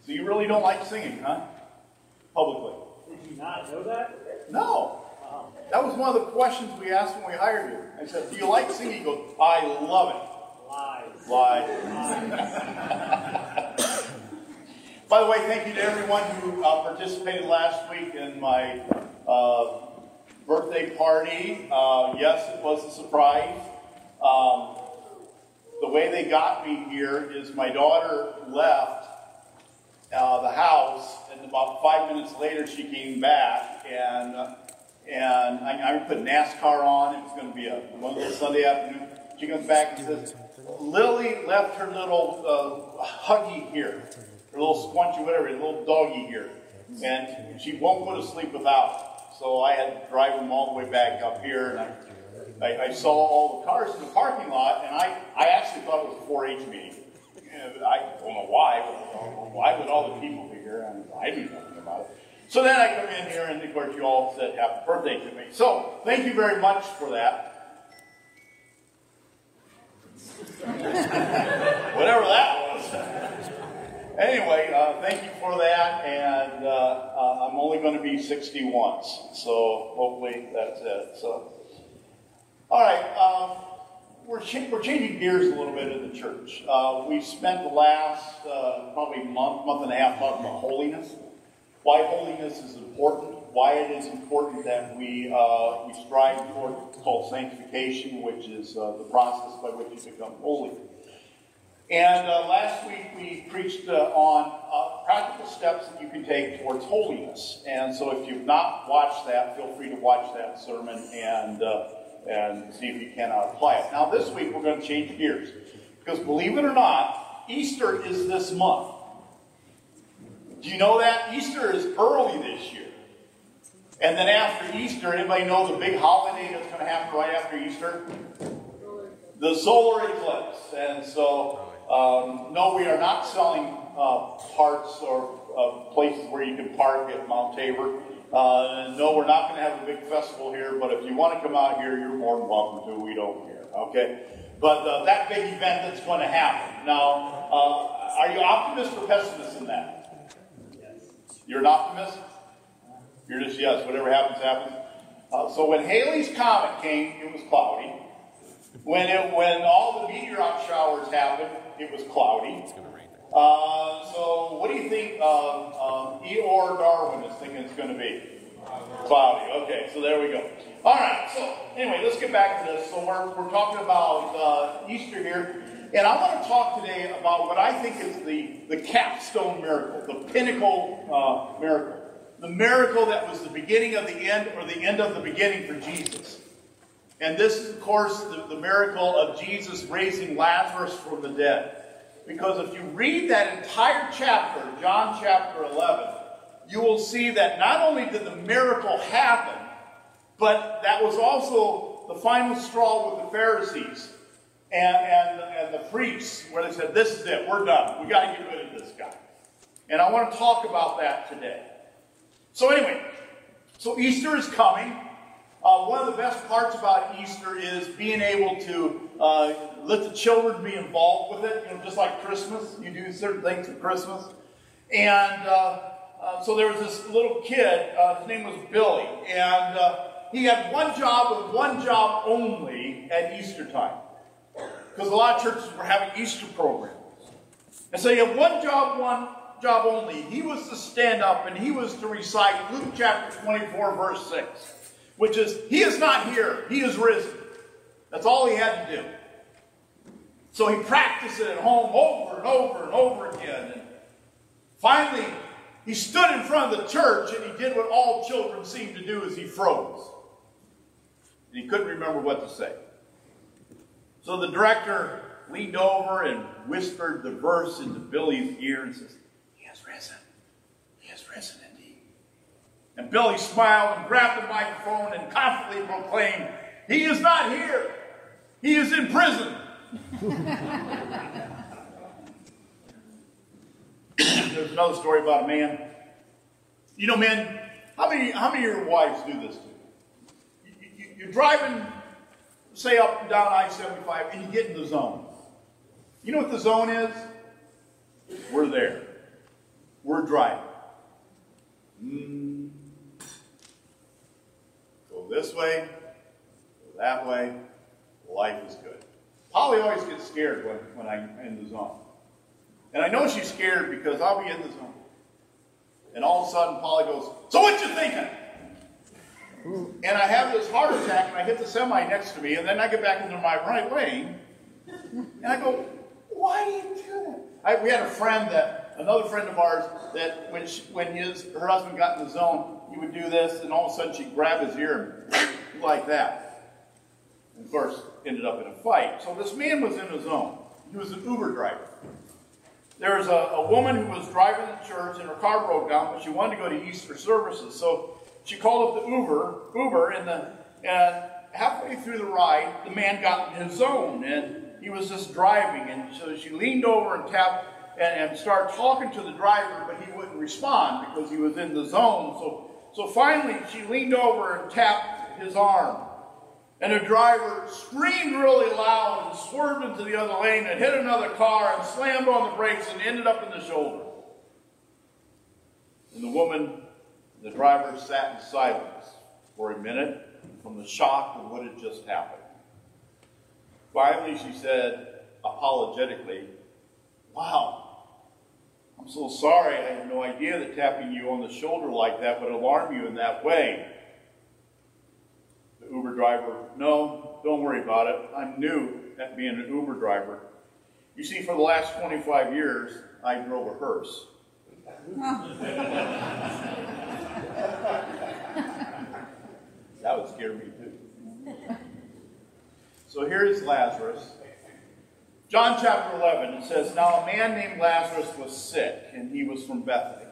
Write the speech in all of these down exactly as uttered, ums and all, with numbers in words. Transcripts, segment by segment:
So you really don't like singing, huh? Publicly. Did you not know that? No. Wow. That was one of the questions we asked when we hired you. I said, do you like singing? He goes, I love it. Lies. Lie. Lies. By the way, thank you to everyone who uh, participated last week in my uh, birthday party. Uh, yes, it was a surprise. Um, the way they got me here is my daughter left uh, the house, and about five minutes later she came back, and uh, and I, I put NASCAR on. It was going to be a one of those Sunday afternoon. She comes back and says, Lily left her little uh, huggy here, her little squunchy, whatever, her little doggy here, and she won't go to sleep without it. So I had to drive them all the way back up here, and I, I, I saw all the cars in the parking lot, and I, I actually thought it was a four H meeting. And I don't know why, but why would all the people be here? And I knew nothing about it. So then I come in here, and of course you all said happy birthday to me. So thank you very much for that. Whatever that was. Anyway, uh, thank you for that, and uh, uh, I'm only going to be sixty once, so hopefully that's it. So, all right, um, we're ch- we're changing gears a little bit in the church. Uh, we spent the last uh, probably month, month and a half talking about holiness. Why holiness is important. Why it is important that we uh, we strive toward what's called sanctification, which is uh, the process by which you become holy. And uh, last week we preached uh, on uh, practical steps that you can take towards holiness. And so if you've not watched that, feel free to watch that sermon and uh, and see if you can apply it. Now this week we're going to change gears. Because believe it or not, Easter is this month. Do you know that? Easter is early this year. And then after Easter, anybody know the big holiday that's going to happen right after Easter? The solar eclipse. And so... Um, no, we are not selling uh, parts or uh, places where you can park at Mount Tabor. Uh, no, we're not going to have a big festival here, but if you want to come out here, you're more than welcome to. We don't care, okay? But uh, that big event that's going to happen. Now, uh, are you optimist or pessimist in that? Yes. You're an optimist? You're just, yes, whatever happens, happens. Uh, so when Halley's Comet came, it was cloudy. When it, when all the meteorite showers happened, it was cloudy. Uh, so what do you think um, um, Eeyore Darwin is thinking it's going to be? Cloudy. Okay, so there we go. All right, so anyway, let's get back to this. So we're, we're talking about uh, Easter here. And I want to talk today about what I think is the, the capstone miracle, the pinnacle uh, miracle. The miracle that was the beginning of the end or the end of the beginning for Jesus. And this is, of course, the, the miracle of Jesus raising Lazarus from the dead. Because if you read that entire chapter, John chapter eleven, you will see that not only did the miracle happen, but that was also the final straw with the Pharisees and, and, and the priests, where they said, this is it, we're done. We got to get rid of this guy. And I want to talk about that today. So anyway, so Easter is coming. Uh, one of the best parts about Easter is being able to uh, let the children be involved with it. You know, just like Christmas, you do certain things for Christmas. And uh, uh, so there was this little kid, uh, his name was Billy, and uh, he had one job and one job only at Easter time. Because a lot of churches were having Easter programs. And so you have one job, one job only. He was to stand up and he was to recite Luke chapter twenty-four, verse six. Which is, he is not here, he is risen. That's all he had to do. So he practiced it at home over and over and over again. And finally, he stood in front of the church and he did what all children seem to do, is he froze. And he couldn't remember what to say. So the director leaned over and whispered the verse into Billy's ear and says, he has risen. He has risen indeed. And Billy smiled and grabbed the microphone and confidently proclaimed, he is not here. He is in prison. There's another story about a man. You know, men, how many, how many of your wives do this to you? You, you? You're driving, say, up and down I seventy-five, and you get in the zone. You know what the zone is? We're there. We're driving. Mm. Go this way, go that way. Life is good. Polly always gets scared when, when I'm in the zone. And I know she's scared because I'll be in the zone. And all of a sudden, Polly goes, "So what you thinking?" And I have this heart attack, and I hit the semi next to me, and then I get back into my right lane, and I go, "Why do you do that?" I, we had a friend that, another friend of ours, that when she, when his her husband got in the zone, he would do this, and all of a sudden she'd grab his ear and like that. And of course, ended up in a fight. So this man was in a zone. He was an Uber driver. There was a, a woman who was driving to church, and her car broke down, but she wanted to go to Easter services. So she called up the Uber, Uber, and, the, and halfway through the ride, the man got in his zone, and he was just driving. And so she leaned over and tapped and, and started talking to the driver, but he wouldn't respond because he was in the zone. So, so finally, she leaned over and tapped his arm. And the driver screamed really loud and swerved into the other lane and hit another car and slammed on the brakes and ended up in the shoulder. And the woman, the driver, sat in silence for a minute from the shock of what had just happened. Finally, she said, apologetically, "Wow, I'm so sorry. I had no idea that tapping you on the shoulder like that would alarm you in that way." The Uber driver, "No, don't worry about it. I'm new at being an Uber driver. You see, for the last twenty-five years, I drove a hearse." That would scare me too. So here's Lazarus. John chapter eleven, it says, "Now a man named Lazarus was sick, and he was from Bethany,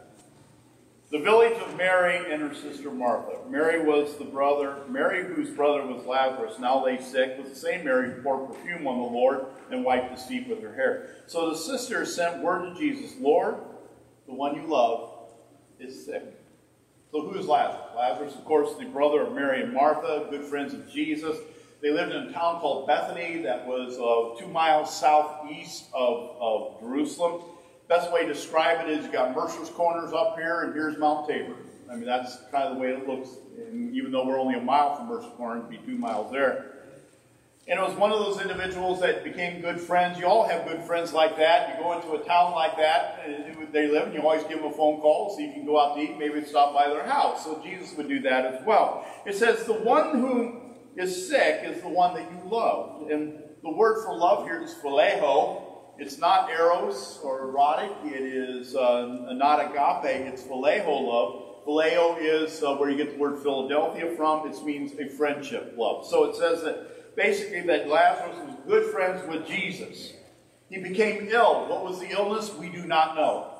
the village of Mary and her sister Martha. Mary was the brother, Mary whose brother was Lazarus, now lay sick, was the same Mary who poured perfume on the Lord and wiped his feet with her hair. So the sisters sent word to Jesus, 'Lord, the one you love is sick.'" So who is Lazarus? Lazarus, of course, the brother of Mary and Martha, good friends of Jesus. They lived in a town called Bethany that was uh, two miles southeast of, of Jerusalem. Best way to describe it is you've got Mercer's Corners up here, and here's Mount Tabor. I mean, that's kind of the way it looks. And even though we're only a mile from Mercer's Corners, it'd be two miles there. And it was one of those individuals that became good friends. You all have good friends like that. You go into a town like that, and they live, and you always give them a phone call so you can go out to eat, maybe stop by their house. So Jesus would do that as well. It says, "The one who is sick is the one that you love." And the word for love here is phileo. It's not eros or erotic. It is uh, not agape. It's phileo love. Phileo is uh, where you get the word Philadelphia from. It means a friendship love. So it says that basically that Lazarus was good friends with Jesus. He became ill. What was the illness? We do not know.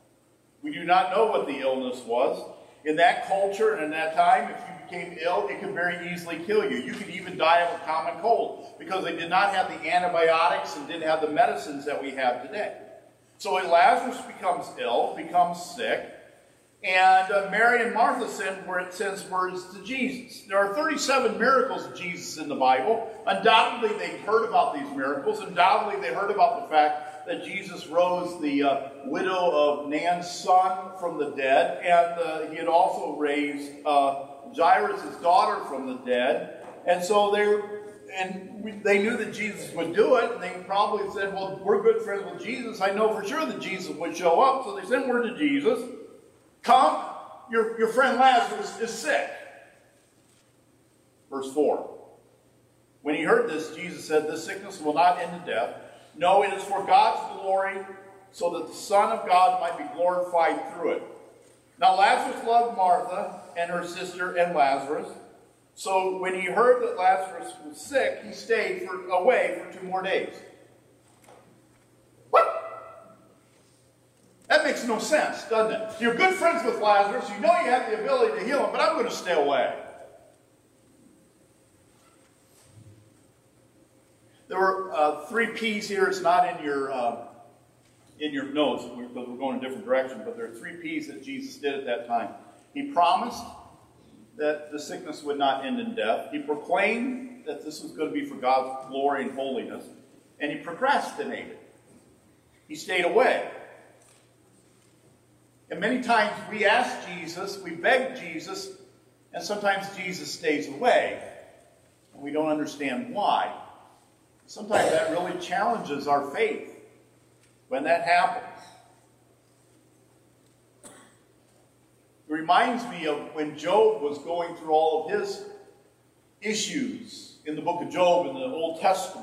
We do not know what the illness was. In that culture and in that time, if you became ill, it could very easily kill you. You could even die of a common cold because they did not have the antibiotics and didn't have the medicines that we have today. So when Lazarus becomes ill, becomes sick, and uh, Mary and Martha send, where it sends words to Jesus. There are thirty-seven miracles of Jesus in the Bible. Undoubtedly, they heard about these miracles. Undoubtedly, they heard about the fact that Jesus rose the uh, widow of Nan's son from the dead, and uh, he had also raised uh, Jairus' daughter from the dead. And so they and we, they knew that Jesus would do it, and they probably said, "Well, we're good friends with Jesus. I know for sure that Jesus would show up." So they sent word to Jesus, "Come, your, your friend Lazarus is sick." Verse four. When he heard this, Jesus said, "This sickness will not end in death. No, it is for God's glory, so that the Son of God might be glorified through it." Now Lazarus loved Martha and her sister and Lazarus. So when he heard that Lazarus was sick, he stayed for, away for two more days. What? That makes no sense, doesn't it? You're good friends with Lazarus. You know you have the ability to heal him, but I'm going to stay away. There were uh, three P's here. It's not in your uh, in your notes because we're going a different direction, but there are three P's that Jesus did at that time. He promised that the sickness would not end in death. He proclaimed that this was going to be for God's glory and holiness. And he procrastinated. He stayed away. And many times we ask Jesus, we beg Jesus, and sometimes Jesus stays away. And we don't understand why. Sometimes that really challenges our faith when that happens. It reminds me of when Job was going through all of his issues in the book of Job in the Old Testament,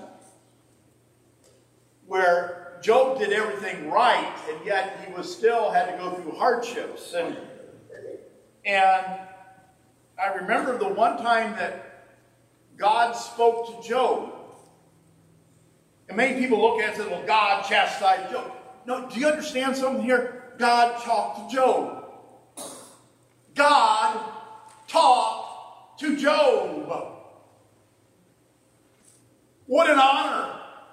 where Job did everything right, and yet he was still had to go through hardships. And, and I remember the one time that God spoke to Job. And many people look at it and say, well, God chastised Job. No, do you understand something here? God talked to Job. God talked to Job. What an honor.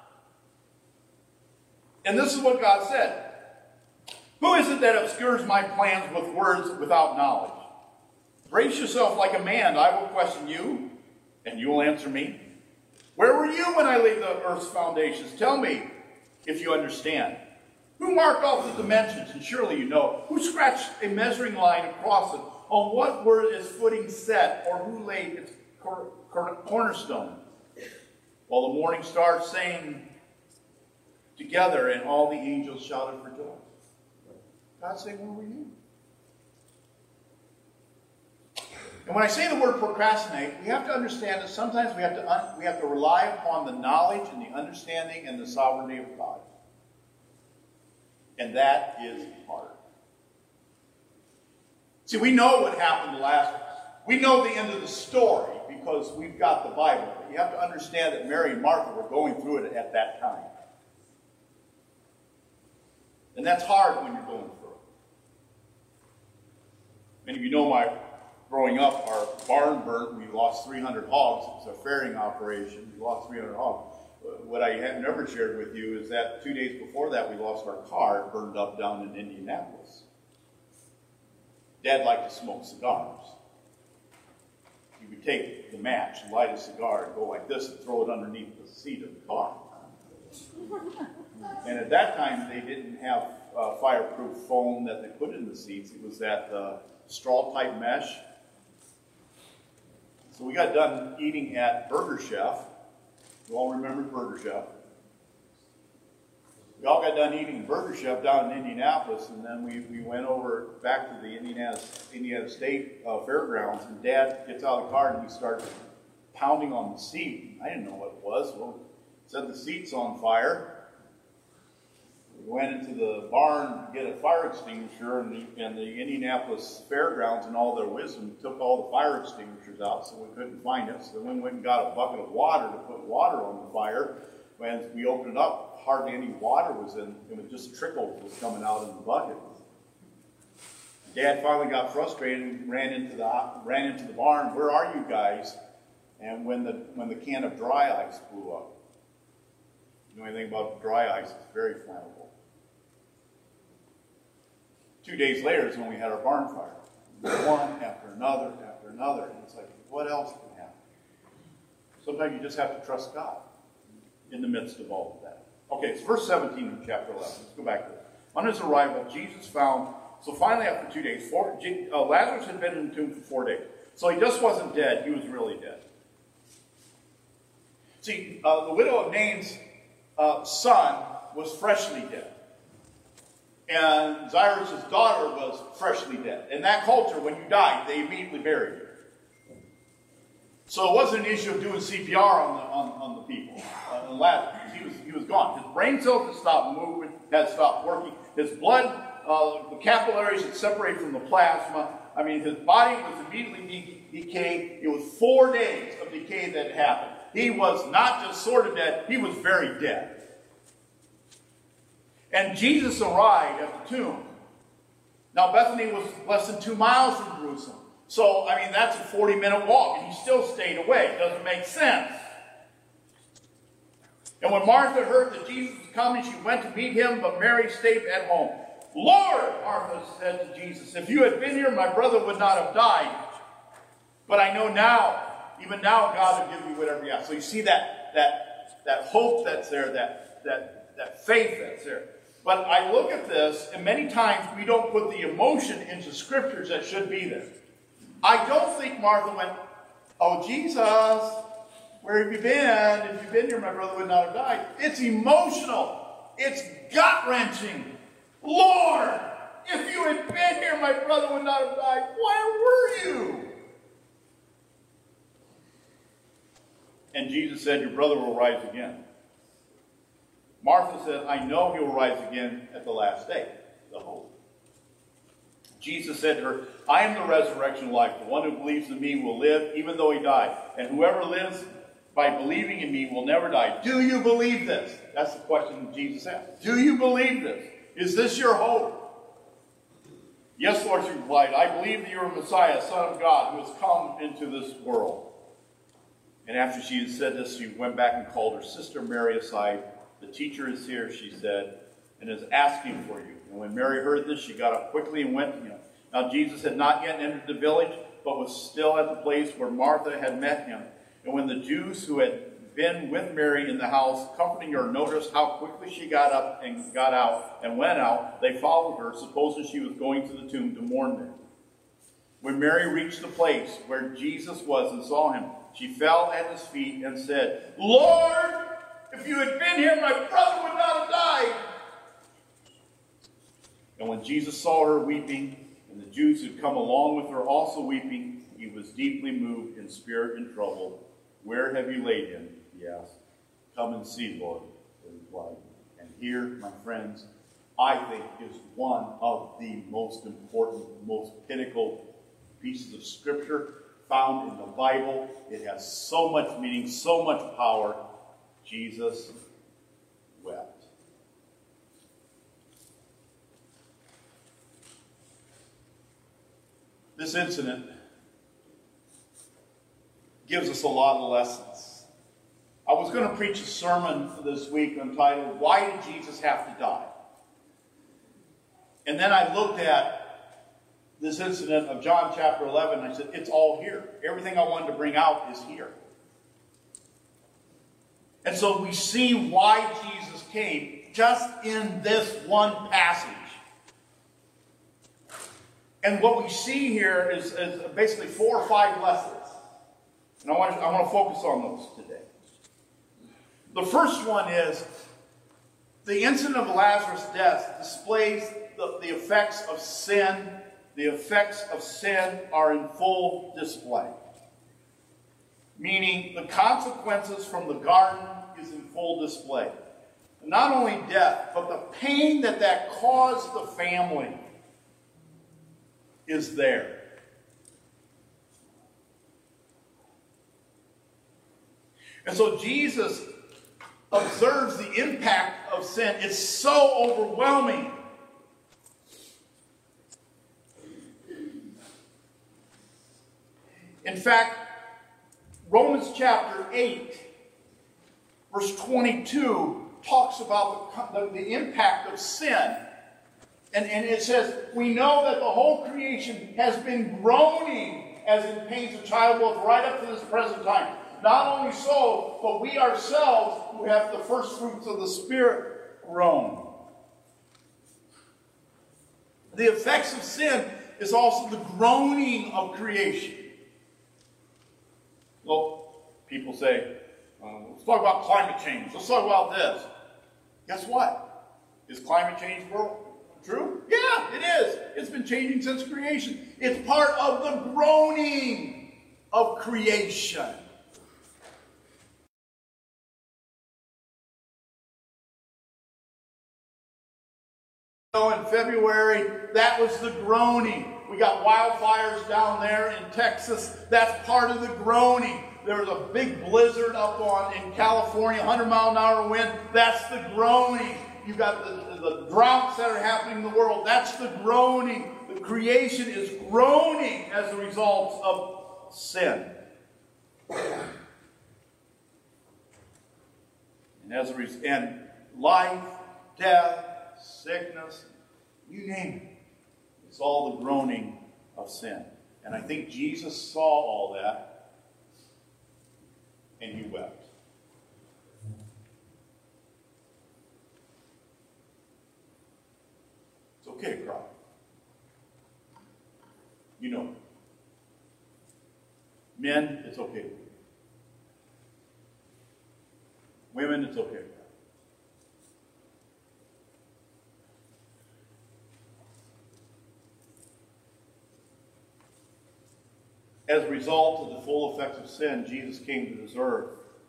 And this is what God said. Who is it that obscures my plans with words without knowledge? Brace yourself like a man. I will question you, and you will answer me. Where were you when I laid the earth's foundations? Tell me if you understand. Who marked off the dimensions? And surely you know. Who scratched a measuring line across it? On what were its footing set? Or who laid its cor cor cornerstone? While the morning stars sang together and all the angels shouted for joy. God saying, where were you? And when I say the word procrastinate, we have to understand that sometimes we have to, un we have to rely upon the knowledge and the understanding and the sovereignty of God. And that is hard. See, we know what happened to Lazarus. We know the end of the story because we've got the Bible. But you have to understand that Mary and Martha were going through it at that time. And that's hard when you're going through it. Many of you know my growing up, our barn burnt. We lost three hundred hogs. It was a farrowing operation. We lost three hundred hogs. What I have never shared with you is that two days before that, we lost our car. It burned up down in Indianapolis. Dad liked to smoke cigars. He would take the match, light a cigar, and go like this and throw it underneath the seat of the car. And at that time, they didn't have uh, fireproof foam that they put in the seats. It was that uh, straw-type mesh. So we got done eating at Burger Chef. You all remember Burger Chef? We all got done eating at Burger Chef down in Indianapolis, and then we, we went over back to the Indiana, Indiana State uh, Fairgrounds, and Dad gets out of the car and we start pounding on the seat. I didn't know what it was. Well, it said the seat's on fire. We went into the barn to get a fire extinguisher, and the, and the Indianapolis Fairgrounds, in all their wisdom, took all the fire extinguishers out, so we couldn't find it. So then we went and got a bucket of water to put water on the fire. When we opened it up, hardly any water was in. It was just trickle was coming out in the bucket. Dad finally got frustrated and ran into the ran into the barn. Where are you guys? And when the when the can of dry ice blew up. You know anything about dry ice? It's very flammable. Two days later is when we had our barn fire. One after another after another. And it's like, what else can happen? Sometimes you just have to trust God in the midst of all of that. Okay, it's verse seventeen of chapter eleven. Let's go back to it. On his arrival, Jesus found, so finally after two days, four, uh, Lazarus had been in the tomb for four days. So he just wasn't dead, he was really dead. See, uh, the widow of Nain's uh, son was freshly dead. And Jairus' daughter was freshly dead. In that culture, when you died, they immediately buried you. So it wasn't an issue of doing C P R on the, on, on the people, uh, on Lazarus. He was, he was gone. His brain cells had stopped moving, had stopped working. His blood, uh, the capillaries had separated from the plasma. I mean, his body was immediately de decayed. It was four days of decay that had happened. He was not just sort of dead, he was very dead. And Jesus arrived at the tomb. Now, Bethany was less than two miles from Jerusalem. So, I mean, that's a forty minute walk, and he still stayed away. It doesn't make sense. And when Martha heard that Jesus was coming, she went to meet him, but Mary stayed at home. Lord, Martha said to Jesus, if you had been here, my brother would not have died. But I know now, even now, God will give you whatever you ask. So you see that, that, that hope that's there, that, that, that faith that's there. But I look at this, and many times we don't put the emotion into scriptures that should be there. I don't think Martha went, "Oh, Jesus, where have you been? If you'd been here, my brother would not have died." It's emotional. It's gut-wrenching. "Lord, if you had been here, my brother would not have died. Where were you?" And Jesus said, "Your brother will rise again." Martha said, "I know he will rise again at the last day." The hope. Jesus said to her, "I am the resurrection and life. The one who believes in me will live even though he died. And whoever lives by believing in me will never die." Do you believe this? That's the question Jesus asked. Do you believe this? Is this your hope? "Yes, Lord," she replied. "I believe that you are Messiah, Son of God, who has come into this world." And after she had said this, she went back and called her sister Mary aside. "The teacher is here," she said, "and is asking for you." And when Mary heard this, she got up quickly and went to him. Now Jesus had not yet entered the village, but was still at the place where Martha had met him. And when the Jews who had been with Mary in the house, comforting her, noticed how quickly she got up and got out and went out, they followed her, supposing she was going to the tomb to mourn there. When Mary reached the place where Jesus was and saw him, she fell at his feet and said, "Lord, if you had been here, my brother would not have died." And when Jesus saw her weeping, and the Jews who had come along with her also weeping, he was deeply moved in spirit and troubled. "Where have you laid him?" he asked. "Come and see, Lord," they replied. And here, my friends, I think is one of the most important, most pinnacle pieces of scripture found in the Bible. It has so much meaning, so much power. Jesus wept. This incident gives us a lot of lessons. I was going to preach a sermon this week entitled, "Why Did Jesus Have to Die?" And then I looked at this incident of John chapter eleven, and I said, it's all here. Everything I wanted to bring out is here. And so we see why Jesus came just in this one passage. And what we see here is, is basically four or five lessons. And I want, to, I want to focus on those today. The first one is the incident of Lazarus' death displays the, the effects of sin. The effects of sin are in full display. Meaning the consequences from the garden is in full display. Not only death, but the pain that that caused the family is there. And so Jesus observes the impact of sin. It's so overwhelming. In fact, Romans chapter eight, verse twenty-two, talks about the, the, the impact of sin. And, and it says, "We know that the whole creation has been groaning as in pains of childbirth right up to this present time. Not only so, but we ourselves who have the first fruits of the Spirit groan." The effects of sin is also the groaning of creation. Well, people say, um, let's talk about climate change. Let's talk about this. Guess what? Is climate change world true? Yeah, it is. It's been changing since creation. It's part of the groaning of creation. In February, that was the groaning. We got wildfires down there in Texas. That's part of the groaning. There was a big blizzard up on in California, one hundred mile an hour wind. That's the groaning. You've got the, the droughts that are happening in the world. That's the groaning. The creation is groaning as a result of sin. And as a result, and life, death, sickness, you name it. It's all the groaning of sin. And I think Jesus saw all that, and he wept. okay to cry. You know. Men, it's okay to cry. Women, it's okay to cry. As a result of the full effects of sin, Jesus came to this earth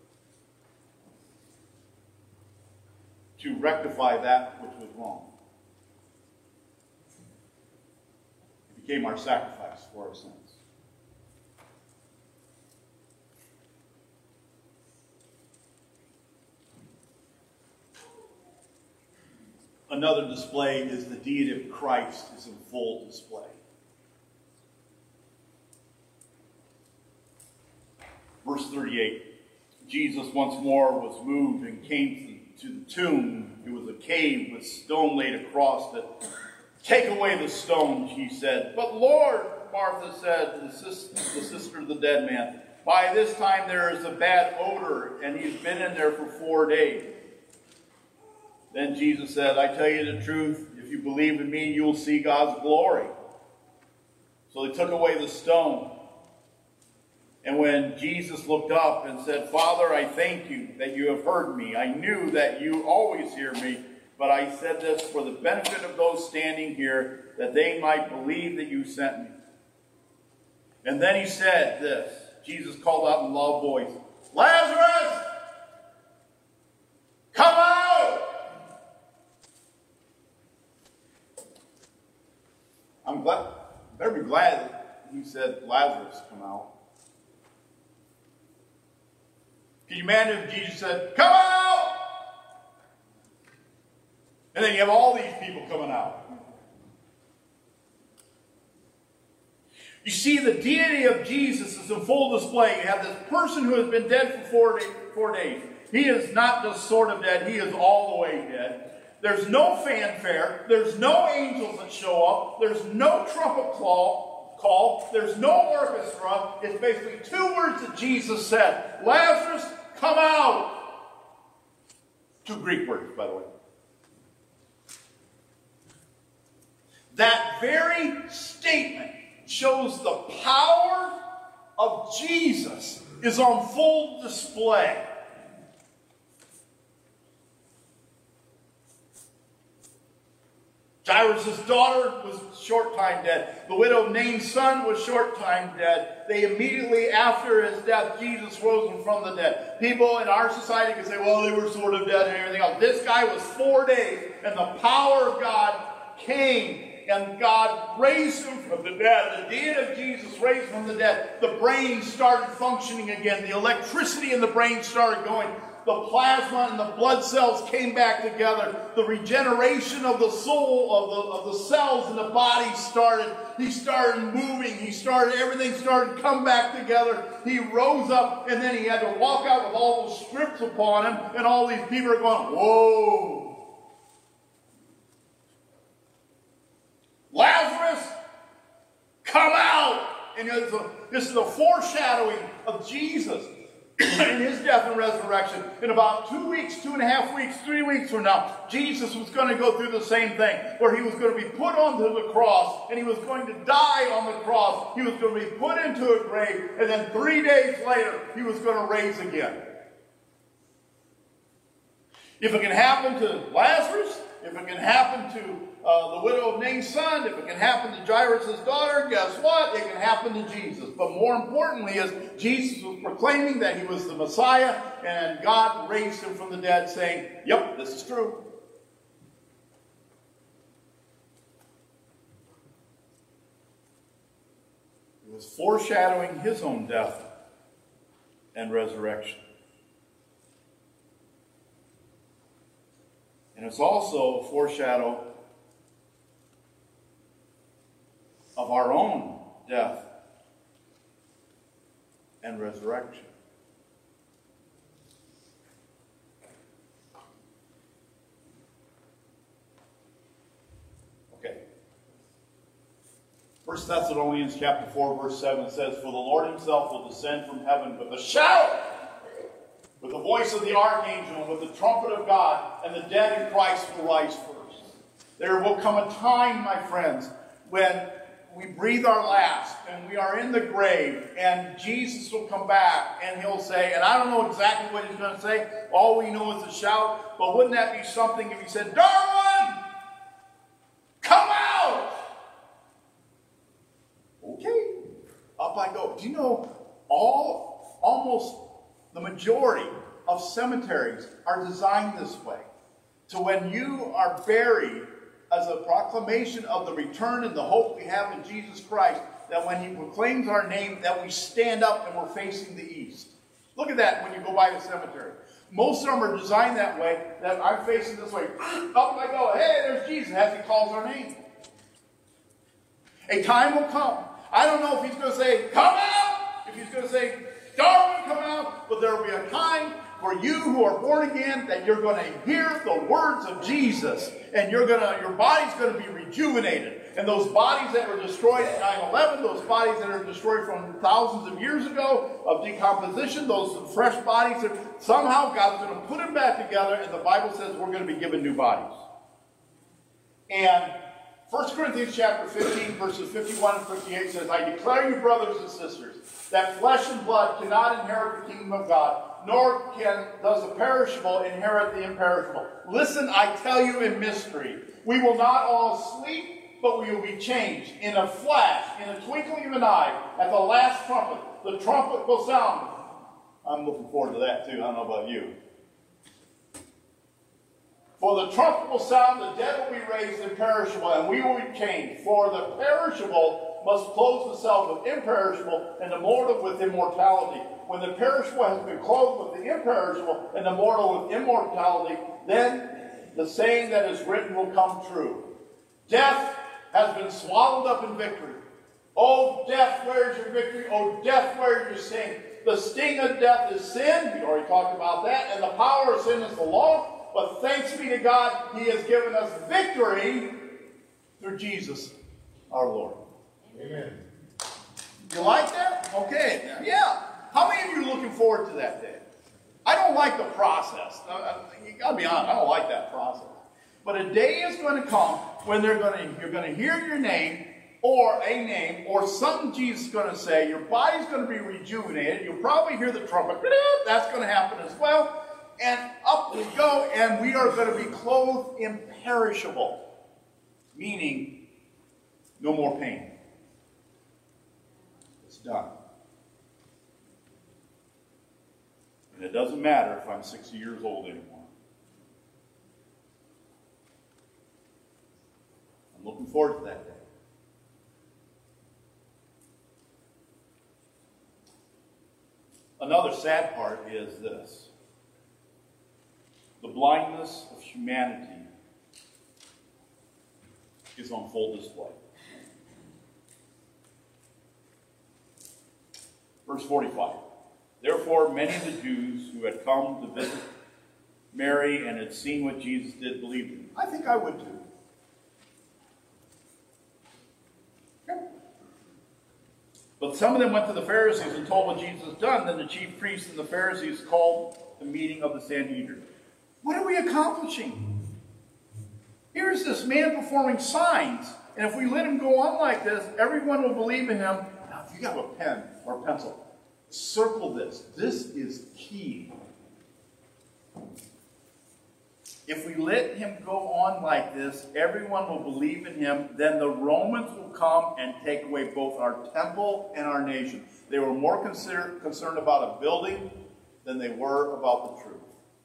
to rectify that which was wrong. He became our sacrifice for our sins. Another display is the deity of Christ is in full display. Verse thirty-eight, Jesus once more was moved and came to the tomb. It was a cave with stone laid across it. Take away the stone, he said. But Lord, Martha said, the sister, the sister of the dead man, by this time there is a bad odor, and he's been in there for four days. Then Jesus said, I tell you the truth, if you believe in me, you'll see God's glory. So they took away the stone. And when Jesus looked up and said, Father, I thank you that you have heard me. I knew that you always hear me, but I said this for the benefit of those standing here, that they might believe that you sent me. And then he said this. Jesus called out in a loud voice, Lazarus, come out! I'm glad, better be glad that he said, Lazarus, come out. Can you imagine if Jesus said, come out? And then you have all these people coming out. You see, the deity of Jesus is in full display. You have this person who has been dead for four, day, four days. He is not just sort of dead. He is all the way dead. There's no fanfare. There's no angels that show up. There's no trumpet call. Call. There's no orchestra. It's basically two words that Jesus said. Lazarus, come out. Two Greek words, by the way. That very statement shows the power of Jesus is on full display. Jairus' daughter was short time dead. The widow of Nain's son was short time dead. They immediately after his death, Jesus rose him from the dead. People in our society can say, well, they were sort of dead and everything else. This guy was four days, and the power of God came, and God raised him from the dead. The deity of Jesus raised him from the dead. The brain started functioning again. The electricity in the brain started going. The plasma and the blood cells came back together. The regeneration of the soul, of the, of the cells in the body started. He started moving. He started, everything started to come back together. He rose up, and then he had to walk out with all those strips upon him, and all these people are going, whoa. Lazarus, come out. And it's a, this is a foreshadowing of Jesus in his death and resurrection. In about two weeks, two and a half weeks, three weeks from now, Jesus was going to go through the same thing, where he was going to be put onto the cross, and he was going to die on the cross. He was going to be put into a grave, and then three days later, he was going to raise again. If it can happen to Lazarus, if it can happen to uh, the widow of Nain's son, if it can happen to Jairus' daughter, guess what? It can happen to Jesus. But more importantly is Jesus was proclaiming that he was the Messiah, and God raised him from the dead, saying, yep, this is true. It was foreshadowing his own death and resurrection. And it's also a foreshadow of our own death and resurrection. Okay. First Thessalonians chapter four, verse seven says, for the Lord himself will descend from heaven with a shout, with the voice of the archangel, and with the trumpet of God, and the dead in Christ will rise first. There will come a time, my friends, when we breathe our last and we are in the grave and Jesus will come back and he'll say, and I don't know exactly what he's going to say. All we know is a shout. But wouldn't that be something if he said, Darwin, come out? Okay, up I go. Do you know all, almost the majority of cemeteries are designed this way? So when you are buried, as a proclamation of the return and the hope we have in Jesus Christ, that when he proclaims our name, that we stand up and we're facing the east. Look at that when you go by the cemetery. Most of them are designed that way, that I'm facing this way. Up I go. Hey, there's Jesus as he calls our name. A time will come. I don't know if he's going to say, come out. If he's going to say, Darwin, come out. But there will be a time for you who are born again that you're going to hear the words of Jesus. And you're gonna, your body's going to be rejuvenated. And those bodies that were destroyed at nine eleven, those bodies that are destroyed from thousands of years ago of decomposition, those fresh bodies, somehow God's going to put them back together. And the Bible says we're going to be given new bodies. And First Corinthians chapter fifteen, verses fifty-one and fifty-eight says, I declare you, brothers and sisters, that flesh and blood cannot inherit the kingdom of God, nor can does the perishable inherit the imperishable. Listen, I tell you in mystery, we will not all sleep, but we will be changed in a flash, in a twinkling of an eye, at the last trumpet. The trumpet will sound. I'm looking forward to that too. I don't know about you. For the trumpet will sound, the dead will be raised imperishable, and we will be changed. For the perishable must clothe itself with imperishable, and the mortal with immortality. When the perishable has been clothed with the imperishable, and the mortal with immortality, then the saying that is written will come true. Death has been swallowed up in victory. Oh, death, where is your victory? Oh, death, where is your sting? The sting of death is sin. We already talked about that. And the power of sin is the law. But thanks be to God, he has given us victory through Jesus, our Lord. Amen. You like that? Okay. Yeah. How many of you are looking forward to that day? I don't like the process. Uh, you got to be honest. I don't like that process. But a day is going to come when they're going to, you're going to hear your name or a name or something Jesus is going to say. Your body's going to be rejuvenated. You'll probably hear the trumpet. That's going to happen as well. And up we go, and we are going to be clothed imperishable, meaning no more pain. It's done. And it doesn't matter if I'm sixty years old anymore. I'm looking forward to that day. Another sad part is this. The blindness of humanity is on full display. Verse forty-five. Therefore, many of the Jews who had come to visit Mary and had seen what Jesus did believed him. I think I would too. But some of them went to the Pharisees and told what Jesus had done. Then the chief priests and the Pharisees called the meeting of the Sanhedrin. What are we accomplishing? Here's this man performing signs. And if we let him go on like this, everyone will believe in him. Now, if you have a pen or a pencil, circle this. This is key. If we let him go on like this, everyone will believe in him. Then the Romans will come and take away both our temple and our nation. They were more consider- concerned about a building than they were about the truth.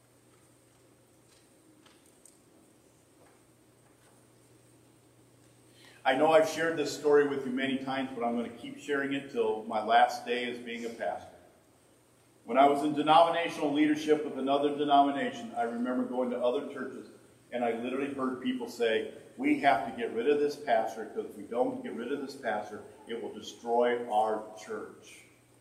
I know I've shared this story with you many times, but I'm going to keep sharing it till my last day as being a pastor. When I was in denominational leadership with another denomination, I remember going to other churches, and I literally heard people say, we have to get rid of this pastor, because if we don't get rid of this pastor, it will destroy our church.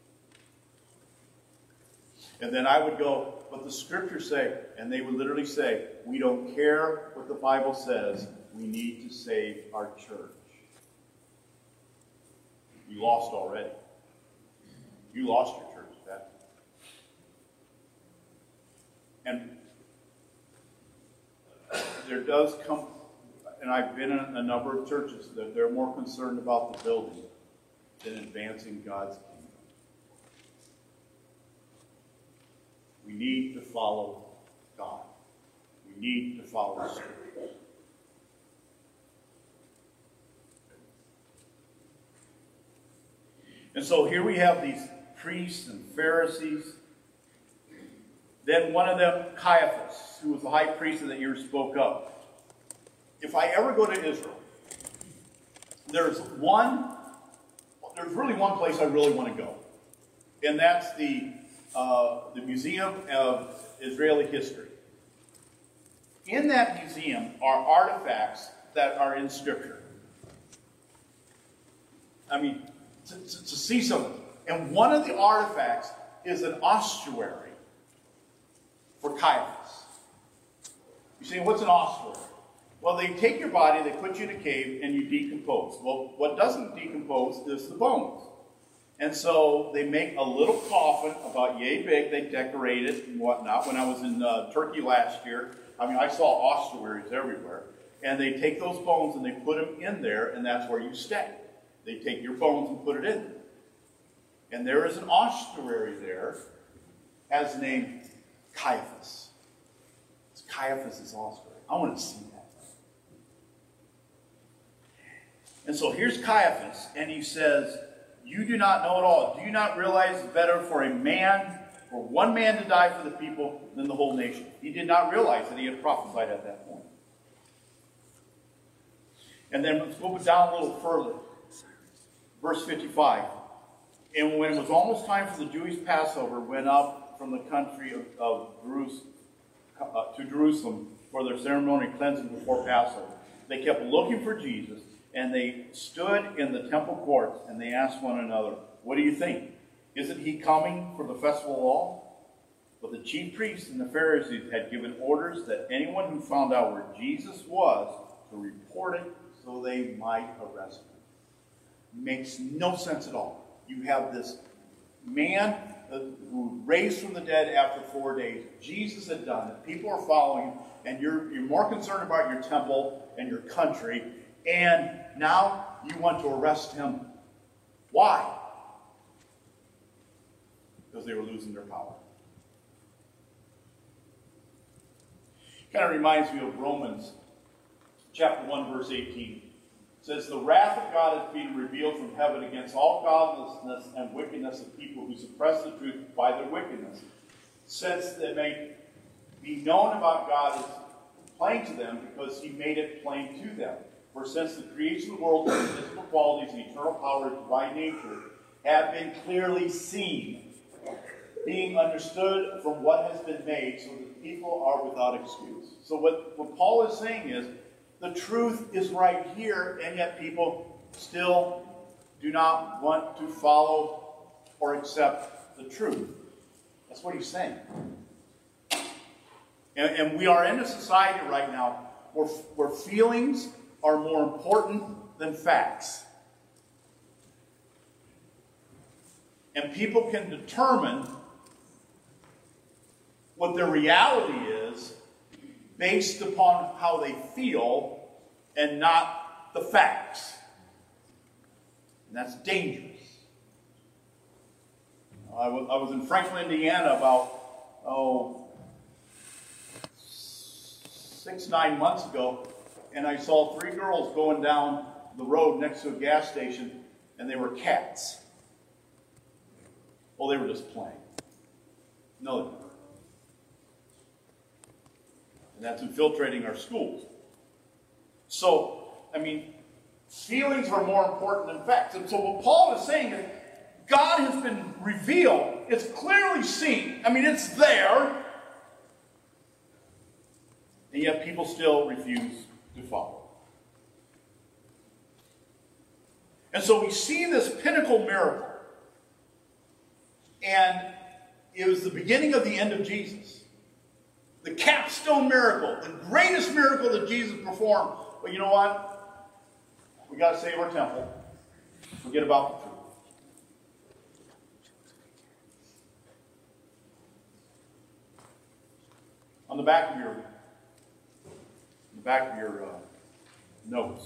And then I would go, but the scriptures say, and they would literally say, we don't care what the Bible says, we need to save our church. You lost already. You lost your church, Pastor. And there does come, and I've been in a number of churches, that they're more concerned about the building than advancing God's kingdom. We need to follow God. We need to follow Scripture. And so here we have these priests and Pharisees. Then one of them, Caiaphas, who was the high priest of that year, spoke up. If I ever go to Israel, there's one, there's really one place I really want to go. And that's the, uh, the Museum of Israeli History. In that museum are artifacts that are in Scripture. I mean, to, to, to see something. And one of the artifacts is an ossuary for Caiaphas. You say, what's an ossuary? Well, they take your body, they put you in a cave, and you decompose. Well, what doesn't decompose is the bones. And so they make a little coffin about yay big, they decorate it and whatnot. When I was in uh, Turkey last year, I mean, I saw ossuaries everywhere. And they take those bones and they put them in there, and that's where you stay. They take your bones and put it in there. And there is an ossuary there, as named Caiaphas. It's Caiaphas' ossuary. I want to see that. And so here's Caiaphas, and he says, you do not know it all. Do you not realize it's better for a man, for one man to die for the people than the whole nation? He did not realize that he had prophesied at that point. And then let's go down a little further. Verse fifty-five. And when it was almost time for the Jewish Passover, went up from the country of, of Jerusalem, uh, to Jerusalem for their ceremonial cleansing before Passover. They kept looking for Jesus, and they stood in the temple courts, and they asked one another, what do you think? Isn't he coming for the festival at all? But the chief priests and the Pharisees had given orders that anyone who found out where Jesus was to report it so they might arrest him. Makes no sense at all. You have this man who raised from the dead after four days. Jesus had done it. People are following him, and you're, you're more concerned about your temple and your country, and now you want to arrest him. Why? Because they were losing their power. Kind of reminds me of Romans chapter one, verse eighteen. It says, the wrath of God is being revealed from heaven against all godlessness and wickedness of people who suppress the truth by their wickedness, since they may be known about God is plain to them, because he made it plain to them. For since the creation of the world, the invisible qualities and eternal power of divine nature have been clearly seen, being understood from what has been made, so that people are without excuse. So what, what Paul is saying is, the truth is right here, and yet people still do not want to follow or accept the truth. That's what he's saying. And, and we are in a society right now where, where feelings are more important than facts. And people can determine what their reality is based upon how they feel and not the facts. And that's dangerous. I was, I was in Franklin, Indiana about, oh, six, nine months ago, and I saw three girls going down the road next to a gas station, and they were cats. Well, they were just playing. No, they weren't. And that's infiltrating our schools. So, I mean, feelings are more important than facts. And so what Paul is saying is, God has been revealed. It's clearly seen. I mean, it's there. And yet people still refuse to follow. And so we see this pinnacle miracle. And it was the beginning of the end of Jesus. The capstone miracle, the greatest miracle that Jesus performed. But you know what? We got to save our temple. Forget about the truth. On the back of your, the back of your uh, notes.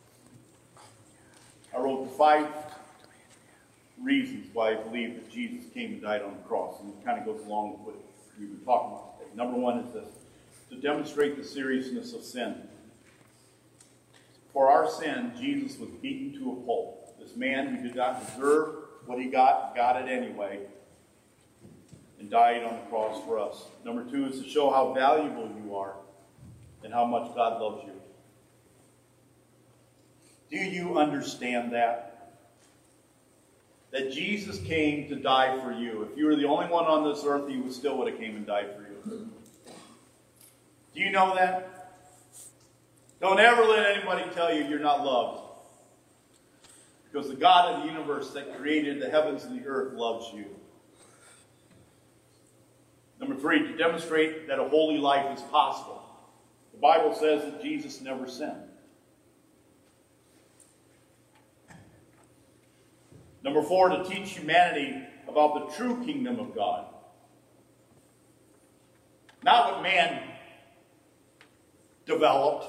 I wrote five reasons why I believe that Jesus came and died on the cross, and it kind of goes along with what we've been talking about today. Number one is this: to demonstrate the seriousness of sin. For our sin, Jesus was beaten to a pulp. This man who did not deserve what he got, got it anyway, and died on the cross for us. Number two is to show how valuable you are and how much God loves you. Do you understand that? That Jesus came to die for you. If you were the only one on this earth, he would still would have came and died for you. Do you know that? Don't ever let anybody tell you you're not loved. Because the God of the universe that created the heavens and the earth loves you. Number three, to demonstrate that a holy life is possible. The Bible says that Jesus never sinned. Number four, to teach humanity about the true kingdom of God. Not what man developed.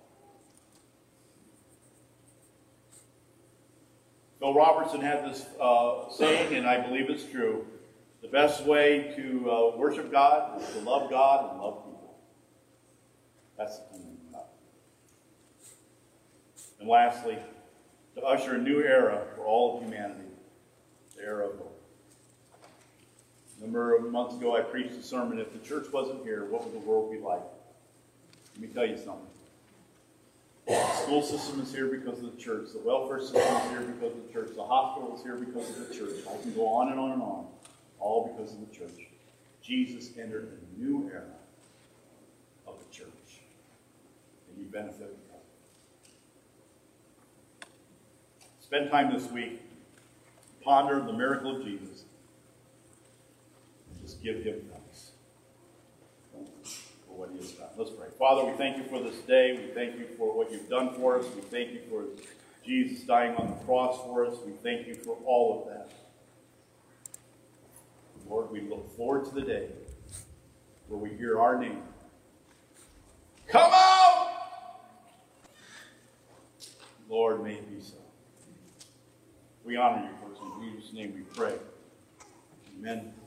Phil Robertson had this uh, saying, and I believe it's true: the best way to uh, worship God is to love God and love people. That's the kingdom of God. And lastly, to usher a new era for all of humanity, the era of hope. A number of months ago, I preached a sermon: if the church wasn't here, what would the world be like? Let me tell you something. The school system is here because of the church. The welfare system is here because of the church. The hospital is here because of the church. I can go on and on and on. All because of the church. Jesus entered a new era of the church. And you benefit because of it. Spend time this week. Ponder the miracle of Jesus. Just give him thanks for what he has done. Let's pray. Father, we thank you for this day. We thank you for what you've done for us. We thank you for Jesus dying on the cross for us. We thank you for all of that. Lord, we look forward to the day where we hear our name. Come out! Lord, may it be so. We honor you, first. In Jesus' name we pray. Amen.